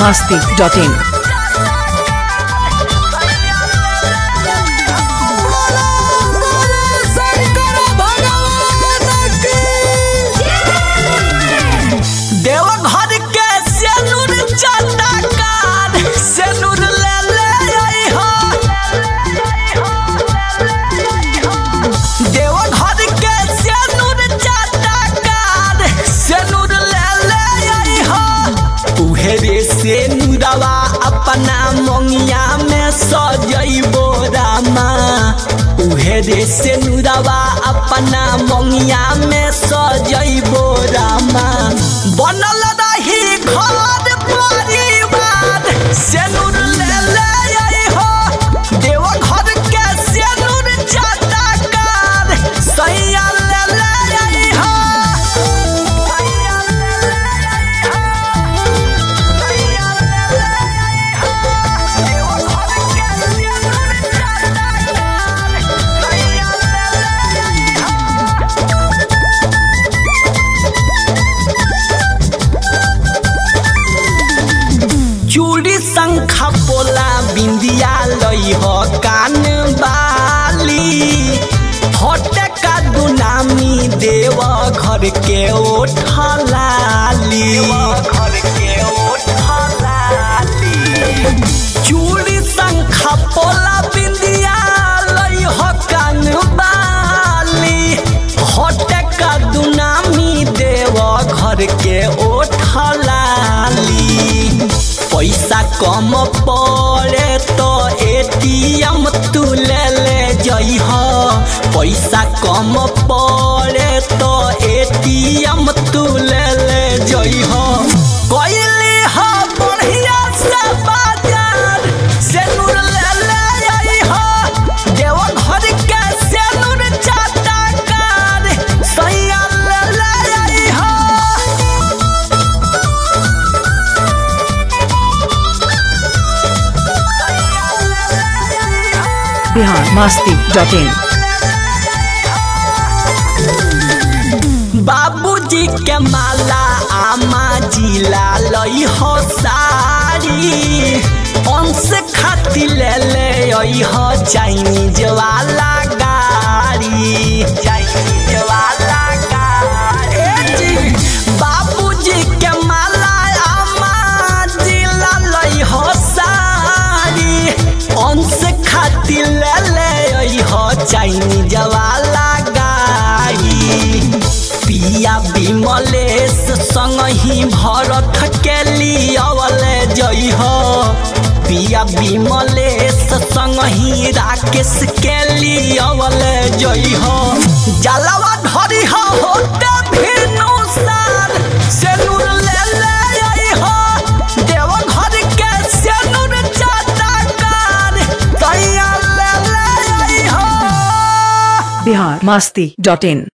biharmasti.in से नुरवा अपना मंगिया में सजइबो रामा उहे रे से नुरवा अपना मंगिया में सजइबो रामा बनल रही घर परिवार से नूर ले ले हो देव घर के से नूर चटकार सैया ले ले हो चूड़ी शंखा पोला बिंदिया लई हो कान बाली हटे का दुनामी देव घर के ओठलाली चूड़ी शंखा पोला बिंदिया लई हो कान बाली हटे का दुनामी देव घर के ओठलाली पैसा कम पड़े तो एटीएम तू ले ले जइह पैसा कम पड़े तो एटीएम तू ले ले जइह कइली ह बढ़िया से बाजार से नूर ले ले जइह देव घर के से नूर चटकार सैया ले ले जइह biharmasti.in बाबूजी के माला आमा जिला लई हो साड़ी अंश खाती ले ले आई हो चाइनीज वाला गाड़ी बाबूजी के माला आमा जिला लई हो साड़ी अंश खाती ले ले आई हो चाइनीज वाला गाड़ी पिया विमलेश संग ही भरत के लियावले जइह पिया विमलेश संग ही राकेश के लियावले जइह जलवा धरी होते भिनु सार से नूर ले ले जइह देव घर के से नूर चटकार तैया ले ले जइह biharmasti.in